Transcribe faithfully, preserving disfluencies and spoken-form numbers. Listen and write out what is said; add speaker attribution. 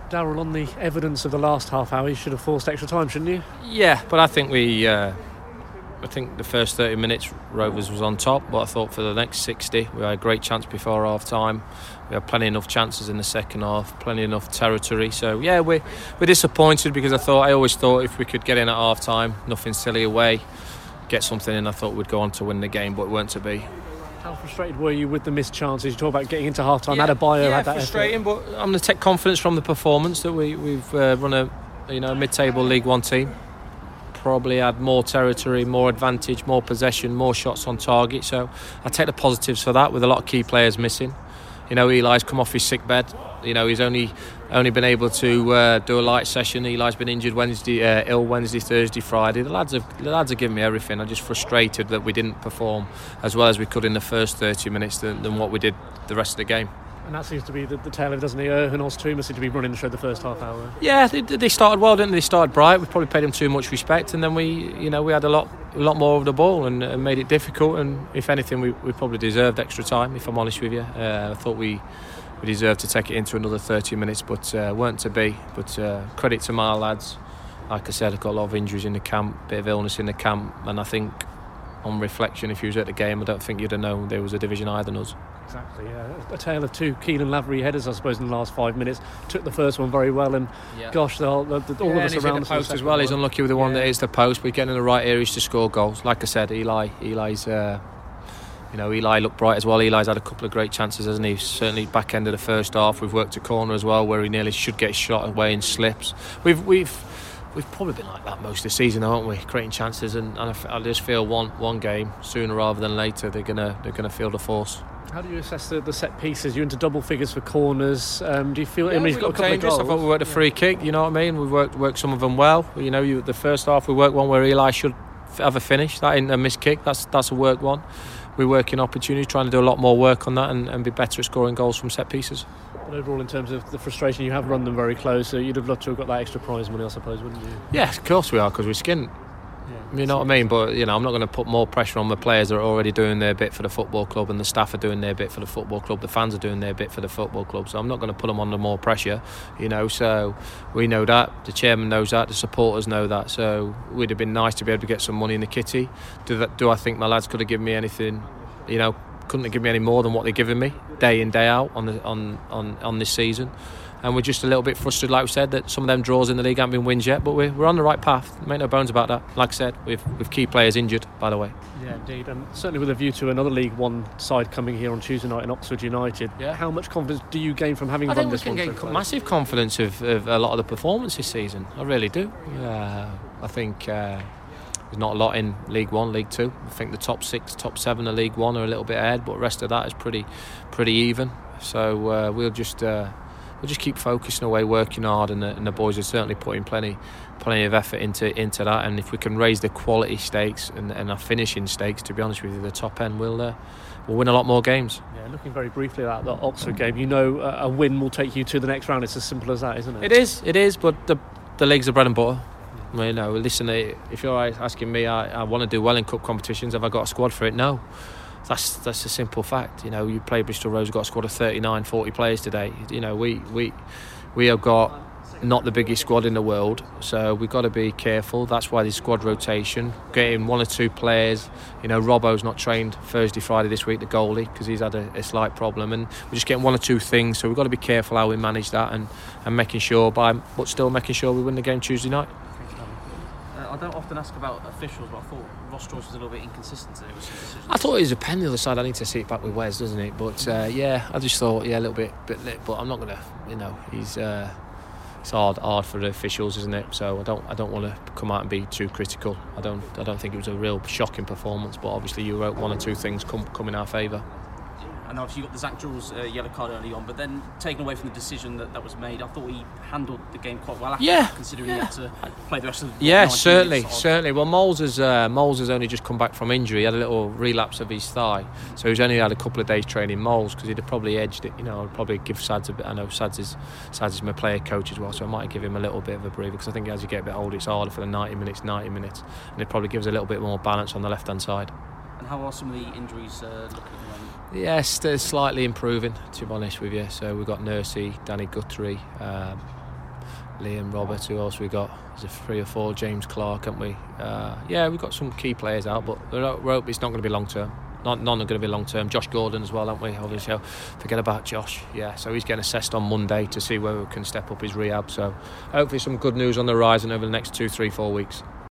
Speaker 1: Darryl, on the evidence of the last half hour, you should have forced extra time, shouldn't you?
Speaker 2: Yeah, but I think we, uh, I think the first thirty minutes Rovers was on top, but I thought for the next sixty we had a great chance before half time. We had plenty enough chances in the second half, plenty enough territory. So yeah, we're we're disappointed because I thought I always thought if we could get in at half time, nothing silly away, get something in, I thought we'd go on to win the game, but it weren't to be.
Speaker 1: How frustrated were you with the missed chances? You talk about getting into half time.
Speaker 2: Yeah,
Speaker 1: Adebayo
Speaker 2: yeah,
Speaker 1: had that
Speaker 2: frustrating,
Speaker 1: effort.
Speaker 2: but I'm going to take confidence from the performance that we, we've uh, run a you know mid-table League One team. Probably had more territory, more advantage, more possession, more shots on target. So I take the positives for that, with a lot of key players missing. You know, Eli's come off his sick bed. You know, he's only only been able to uh, do a light session. Eli's been injured Wednesday, uh, ill Wednesday, Thursday, Friday. The lads have the lads have given me everything. I'm just frustrated that we didn't perform as well as we could in the first thirty minutes than, than what we did the rest of the game.
Speaker 1: And that seems to be the, the tail of it, doesn't it? Uh, Hanos Touma seemed to be running the show the first half hour.
Speaker 2: Yeah, they, they started well, didn't they? They started bright. We probably paid them too much respect, and then we, you know, we had a lot, a lot more of the ball and, and made it difficult. And if anything, we, we probably deserved extra time. If I'm honest with you, uh, I thought we, we deserved to take it into another thirty minutes, but uh, weren't to be. But uh, credit to my lads. Like I said, I've got a lot of injuries in the camp, bit of illness in the camp, and I think, on reflection, if you was at the game, I don't think you'd have known there was a division higher than us.
Speaker 1: Exactly, yeah. A tale of two Keelan Lavery headers, I suppose, in the last five minutes. Took the first one very well, and
Speaker 2: yeah.
Speaker 1: gosh, the, the, the, all
Speaker 2: yeah,
Speaker 1: of us
Speaker 2: and
Speaker 1: around
Speaker 2: the post as well. He's unlucky with the one
Speaker 1: yeah.
Speaker 2: that is the post, but getting in the right areas to score goals. Like I said, Eli, Eli's, uh, you know, Eli looked bright as well. Eli's had a couple of great chances, hasn't he? Certainly back end of the first half, we've worked a corner as well where he nearly should get his shot away and slips. We've we've. We've probably been like that most of the season, haven't we? Creating chances, and, and I, I just feel one one game sooner rather than later they're gonna they're gonna feel the force.
Speaker 1: How do you assess the, the set pieces? You're into double figures for corners. Um, do you feel?
Speaker 2: Yeah,
Speaker 1: I mean, he's got a couple of goals.
Speaker 2: I thought we worked a free yeah. kick. You know what I mean? We worked worked some of them well. You know, you, the first half we worked one where Eli should have a finish. That ain't a missed kick. That's that's a work one. We're working opportunity, trying to do a lot more work on that and, and be better at scoring goals from set pieces.
Speaker 1: But overall, in terms of the frustration, you have run them very close, so you'd have loved to have got that extra prize money, I suppose, wouldn't you?
Speaker 2: Yeah, of course we are, because we're skinned. Yeah, you know what I mean? But, you know, I'm not going to put more pressure on the players that are already doing their bit for the football club, and the staff are doing their bit for the football club, the fans are doing their bit for the football club, so I'm not going to put them under more pressure, you know. So we know that, the chairman knows that, the supporters know that, so it would have been nice to be able to get some money in the kitty. Do, that, do I think my lads could have given me anything, you know, couldn't have given me any more than what they're giving me day in, day out on the, on, on, on this season. And we're just a little bit frustrated, like we said, that some of them draws in the league haven't been wins yet, but we're, we're on the right path. Make no bones about that. Like I said, we've, we've key players injured, by the way.
Speaker 1: Yeah, indeed. And certainly with a view to another League One side coming here on Tuesday night in Oxford United.
Speaker 2: Yeah.
Speaker 1: How much confidence do you gain from having
Speaker 2: I
Speaker 1: run
Speaker 2: think
Speaker 1: this
Speaker 2: we
Speaker 1: one?
Speaker 2: can
Speaker 1: so
Speaker 2: get
Speaker 1: close?
Speaker 2: massive confidence of, of a lot of the performance this season. I really do. Uh, I think uh, there's not a lot in League One, League Two. I think the top six, top seven of League One are a little bit ahead, but the rest of that is pretty, pretty even. So uh, we'll just uh, we'll just keep focusing away, working hard, and the, and the boys are certainly putting plenty, plenty of effort into into that. And if we can raise the quality stakes and, and our finishing stakes, to be honest with you, the top end, we'll uh, we'll win a lot more games.
Speaker 1: Yeah, looking very briefly at the Oxford game, you know, uh, a win will take you to the next round. It's as simple as that, isn't it?
Speaker 2: It is, it is. But the the league's the bread and butter. You know, listen, if you're asking me, I, I want to do well in cup competitions. Have I got a squad for it? No. That's that's a simple fact. You know, you play Bristol Rovers, got a squad of thirty-nine, forty players today. You know, we we we have got not the biggest squad in the world, so we've got to be careful. That's why there's squad rotation, getting one or two players. You know, Robbo's not trained Thursday, Friday this week, the goalie, because he's had a, a slight problem, and we're just getting one or two things. So we've got to be careful how we manage that, and, and making sure, by but still making sure we win the game Tuesday night.
Speaker 3: I don't often ask about officials, but I thought Ross Joyce was a little bit inconsistent today with some decisions.
Speaker 2: I thought it was a pen the other side. I need to see it back with Wes, doesn't it? But uh, yeah, I just thought, yeah, a little bit, bit lit. But I'm not gonna, you know, he's uh, it's hard, hard for the officials, isn't it? So I don't, I don't want to come out and be too critical. I don't, I don't think it was a real shocking performance. But obviously, you wrote one or two things come, come in our favour.
Speaker 3: And obviously you got the Zach Jules uh, yellow card early on, but then taken away from the decision that, that was made, I thought he handled the game quite well after,
Speaker 2: yeah,
Speaker 3: considering
Speaker 2: yeah.
Speaker 3: he had to play the rest of the
Speaker 2: Yeah, certainly,
Speaker 3: minutes.
Speaker 2: certainly. Well, Moles has, uh, Moles has only just come back from injury. He had a little relapse of his thigh, so he's only had a couple of days training Moles, because he'd have probably edged it. You know, I'd probably give Sads a bit. I know Sads is, Sads is my player coach as well, so I might give him a little bit of a breather, because I think as you get a bit older, it's harder for the ninety minutes, ninety minutes, and it probably gives a little bit more balance on the left-hand side.
Speaker 3: And how are some of the injuries uh, looking at the moment?
Speaker 2: Yes, they're slightly improving, to be honest with you. So we've got Nursey, Danny Guthrie, um, Liam Roberts. Who else we got? There's a three or four. James Clark, haven't we? Uh, yeah, we've got some key players out, but the rope it's not going to be long term. Not, none are going to be long term. Josh Gordon as well, haven't we? Obviously, forget about Josh. Yeah, so he's getting assessed on Monday to see whether we can step up his rehab. So hopefully some good news on the horizon over the next two, three, four weeks.